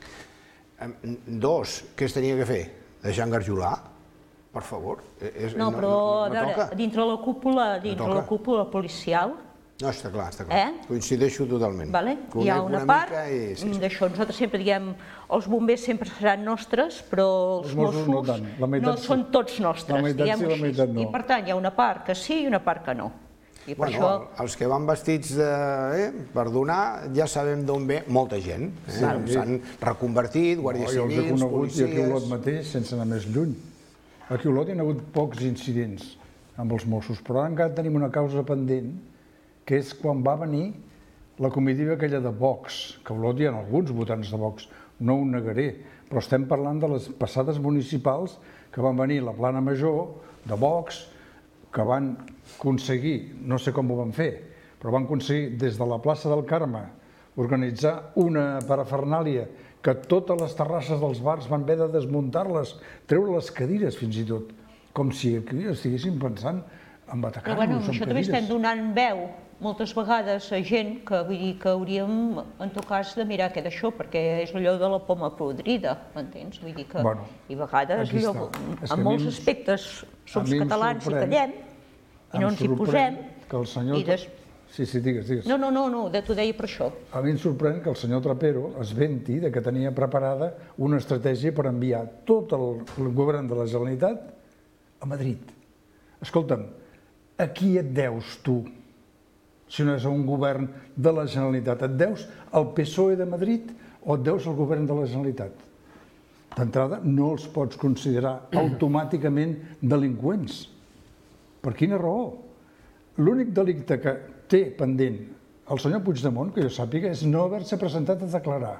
Dos, què es tenia que fer? Deixar engarjolar? Per favor. No, però dintre la cúpula policial No, està clar, està clar. Coincideixo totalment. Hi ha una part d'això. Nosaltres sempre diem els bombers sempre seran nostres, però els Mossos no són tots nostres, diguem-ho així. I per tant, hi ha una part que sí i una part que no. Els que van vestits per donar ja sabem d'on ve molta gent. S'han reconvertit, guàrdies civils, policies... I aquí a Olot mateix, sense anar més lluny. Aquí a Olot hi ha hagut pocs incidents amb els Mossos, però ara encara tenim una causa pendent, que és quan va venir la comitiva aquella de Vox, que a Olot hi ha alguns votants de Vox, no ho negaré, però estem parlant de les passades municipals que van venir la plana major de Vox, que van aconseguir, no sé com ho van fer, però van aconseguir des de la plaça del Carme organitzar una parafernàlia que totes les terrasses dels bars van haver de desmuntar-les, treure les cadires fins i tot, com si aquí estiguéssim pensant en atacar-nos amb cadires. Això també estem donant veu moltes vegades a gent que vull dir que hauríem, en tot cas, de mirar què d'això, perquè és allò de la poma podrida, m'entens? Vull dir que, i a vegades, en molts aspectes, som catalans i callem, i no ens hi posem, i després... Sí, sí, digues, digues. No, no, no, t'ho deia per això. A mi em sorprèn que el senyor Trapero es venti que tenia preparada una estratègia per enviar tot el govern de la Generalitat a Madrid. Escolta'm, a qui et deus tu? Si no és a un govern de la Generalitat, et deus al P S O E de Madrid o et deus al govern de la Generalitat? D'entrada, no els pots considerar automàticament delinqüents. Per quina raó? L'únic delicte que té pendent el senyor Puigdemont, que jo sàpiga, és no haver-se presentat a declarar.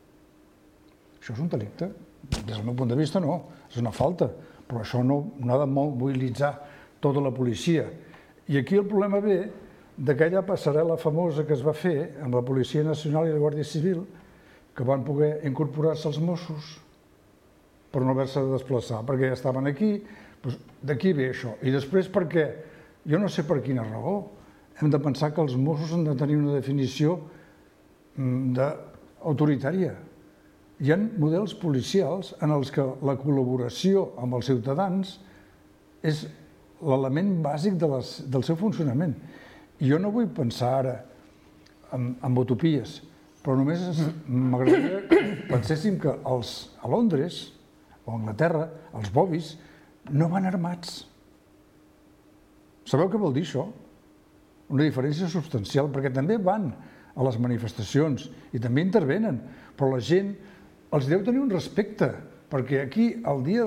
Això és un delicte? Des del meu punt de vista no, és una falta, però això no ha de mobilitzar tota la policia. I aquí el problema ve d'aquella passarel·la famosa que es va fer amb la Policia Nacional i la Guàrdia Civil, que van poder incorporar-se als Mossos per no haver-se de desplaçar, perquè ja estaven aquí, d'aquí ve això. I després perquè, jo no sé per quina raó, hem de pensar que els Mossos han de tenir una definició autoritària. Hi ha models policials en els que la col·laboració amb els ciutadans és l'element bàsic del seu funcionament. I jo no vull pensar ara en utopies, però només m'agradaria que penséssim que a Londres o a Anglaterra, els bobis, no van armats. Sabeu què vol dir això? Una diferència substancial, perquè també van a les manifestacions i també intervenen, però la gent els deu tenir un respecte, perquè aquí, el dia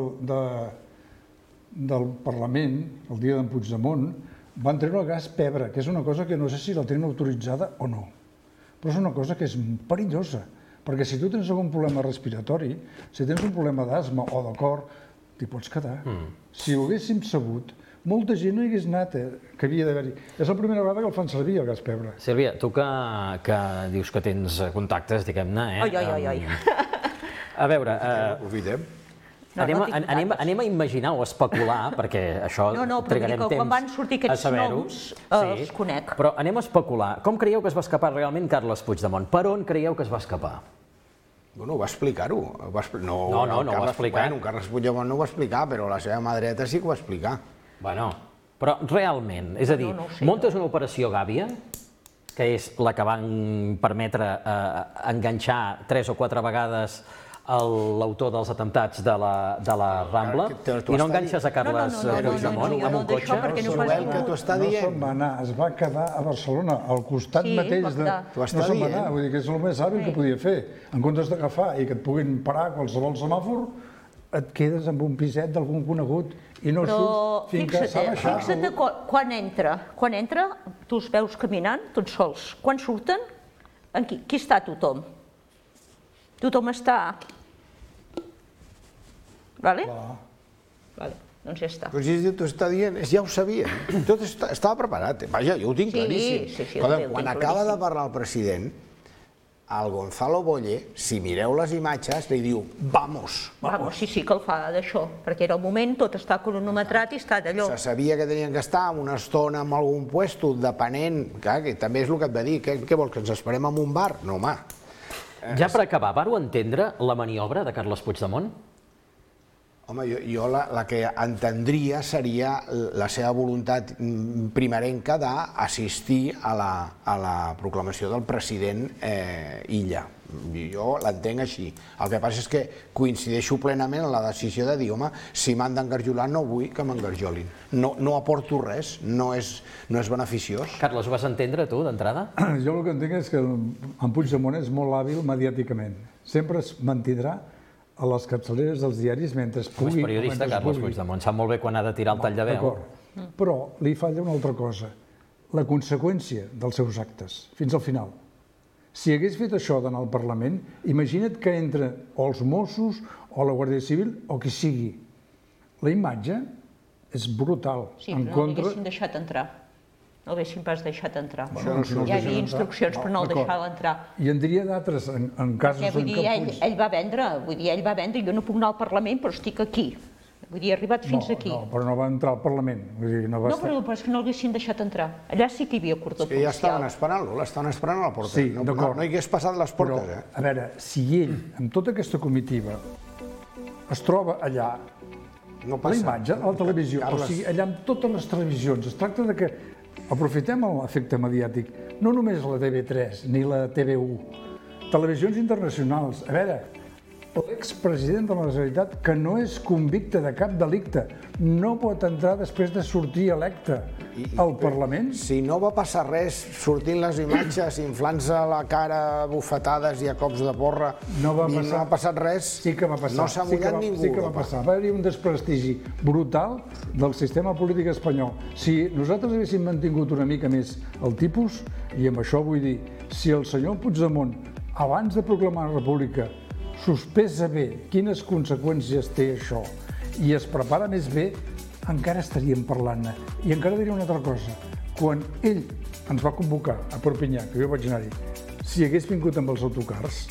del Parlament, el dia d'en Puigdemont, van treure el gas pebre, que és una cosa que no sé si la tenen autoritzada o no, però és una cosa que és perillosa, perquè si tu tens algun problema respiratori, si tens un problema d'asma o de cor, t'hi pots quedar. Si ho haguéssim sabut, molta gent no hi hagués anat, que havia d'haver-hi. És la primera vegada que el fan servir, el gas pebre. Sílvia, tu que dius que tens contactes, diguem-ne, eh? Ai, ai, ai. A veure... Oblidem. Anem a imaginar o especular, perquè això trigarem temps a saber-ho. Quan van sortir aquests noms, els conec. Però anem a especular. Com creieu que es va escapar realment Carles Puigdemont? Per on creieu que es va escapar? Bueno, va explicar-ho. No, no, no ho va explicar. Bueno, Carles Puigdemont no ho va explicar, però la seva mà dreta sí que ho va explicar. Bueno, però realment, és a dir, muntes una operació Gàbia, que és la que van permetre enganxar tres o quatre vegades l'autor dels atemptats de la Rambla, i no enganxes a Carles Puigdemont amb un cotxe? No se'n va anar, es va quedar a Barcelona, al costat mateix de... No se'n va anar, vull dir que és el més hàbil que podia fer. En comptes d'agafar i que et puguin parar a qualsevol semàfor, et quedes amb un piset d'algun conegut i no surts fins que s'ha baixat. Fixa't quan entra, quan entra, tu els veus caminant, tots sols. Quan surten, qui està tothom? Tothom està... Vale? Vale, doncs ja està. Però si t'ho està dient, ja ho sabia. Tot estava preparat. Vaja, jo ho tinc claríssim. Sí, sí, sí. Quan acaba de parlar el president, el Gonzalo Boye, si mireu les imatges, li diu, vamos. Vamos, sí, sí, que el fa d'això, perquè era el moment, tot està cronometrat i està d'allò. Se sabia que tenien que estar una estona en algun puesto, depenent, que també és el que et va dir, què vols, que ens esperem en un bar? No, home. Ja per acabar, vau entendre la maniobra de Carles Puigdemont? Home, jo, jo la, la que entendria seria la seva voluntat primerenca d'assistir a, la, a la proclamació del president eh, Illa. Jo l'entenc així. El que passa és que coincideixo plenament en la decisió de dir, home, si m'han d'engarjolar no vull que m'engarjolin. No, no aporto res, no és, no és beneficiós. Carles, ho vas entendre tu d'entrada? Jo el que entenc és que en Puigdemont és molt hàbil mediàticament. Sempre es mantindrà a les capçaleres dels diaris mentre es pugui. Com és periodista, Carles Puigdemont, sap molt bé quan ha de tirar el tall de veu. Però li falla una altra cosa, la conseqüència dels seus actes, fins al final. Si hagués fet això d'anar al Parlament, imagina't que entre o els Mossos o la Guàrdia Civil o qui sigui. La imatge és brutal. Sí, però no l'haguessin deixat entrar. No l'haguessin pas deixat entrar. Hi havia instruccions per no el deixar entrar. I en diria d'altres, en casos en què... Ell, ell va vendre, vull dir, ell va vendre, jo no puc anar al Parlament, però estic aquí. Vull dir, he arribat fins aquí. No, però no va entrar al Parlament. Vull dir, no, va no però és que no l'haguessin deixat entrar. Allà sí que hi havia cordó policial. Ja estaven esperant-lo, l'estaven esperant a la porta. Sí, no, no, no hi hagués passat les portes, però, eh? A veure, si ell, amb tota aquesta comitiva, es troba allà, no la imatge, a la televisió, Carles... o sigui, allà amb totes les televisions, es tracta de que aprofitem l'efecte mediàtic, no només la T V tres ni la T V u, televisions internacionals. A veure, l'expresident de la Generalitat, que no és convicte de cap delicte, no pot entrar després de sortir electe al Parlament? Si no va passar res, sortint les imatges, inflant-se la cara, bufetades i a cops de porra, no va i passar, no ha passat res, sí que va passar, no s'ha mullat sí que va, ningú. Sí que va passar. Va haver-hi un desprestigi brutal del sistema polític espanyol. Si nosaltres haguéssim mantingut una mica més el tipus, i amb això vull dir, si el senyor Puigdemont, abans de proclamar la República, sospesa bé quines conseqüències té això i es prepara més bé, encara estaríem parlant-ne. I encara diré una altra cosa. Quan ell ens va convocar a Perpinyà, que jo vaig anar-hi, si hagués vingut amb els autocars,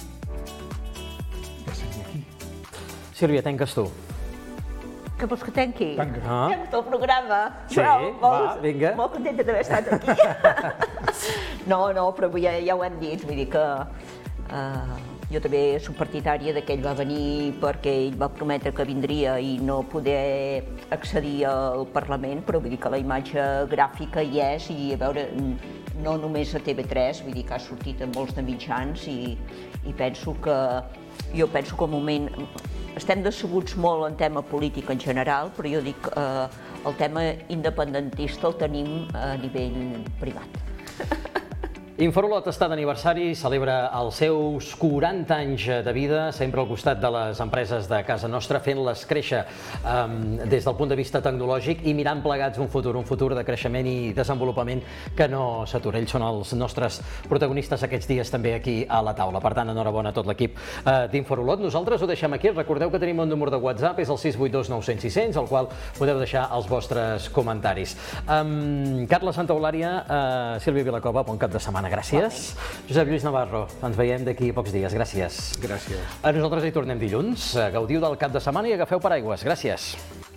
ja seria aquí. Sílvia, tanques tu. Què vols que tanqui? Tanca. Ah. Tanco el programa. Sí, va, vinga. Molt contenta d'haver estat aquí. No, no, però ja, ja ho hem dit, vull dir que uh, jo també soc partidària de que ell va venir perquè ell va prometre que vindria i no poder accedir al Parlament, però vull dir que la imatge gràfica hi és i a veure, no només a T V tres, vull dir que ha sortit en molts de mitjans i, i penso que, jo penso que al moment estem decebuts molt en tema polític en general, però jo dic eh, el tema independentista el tenim a nivell privat. Inforolot està d'aniversari, celebra els seus quaranta anys de vida, sempre al costat de les empreses de casa nostra, fent-les créixer um, des del punt de vista tecnològic i mirant plegats un futur, un futur de creixement i desenvolupament que no s'atura. Ells són els nostres protagonistes aquests dies també aquí a la taula. Per tant, enhorabona a tot l'equip uh, d'Inforolot. Nosaltres ho deixem aquí. Recordeu que tenim un número de WhatsApp, és el sis vuit dos nou cents sis cents, al qual podeu deixar els vostres comentaris. Um, Carles Santaolària, uh, Sílvia Vilacova, bon cap de setmana. Gràcies. Josep Lluís Navarro, ens veiem d'aquí a pocs dies. Gràcies. Gràcies. A nosaltres hi tornem dilluns. Gaudiu del cap de setmana i agafeu paraigües. Gràcies.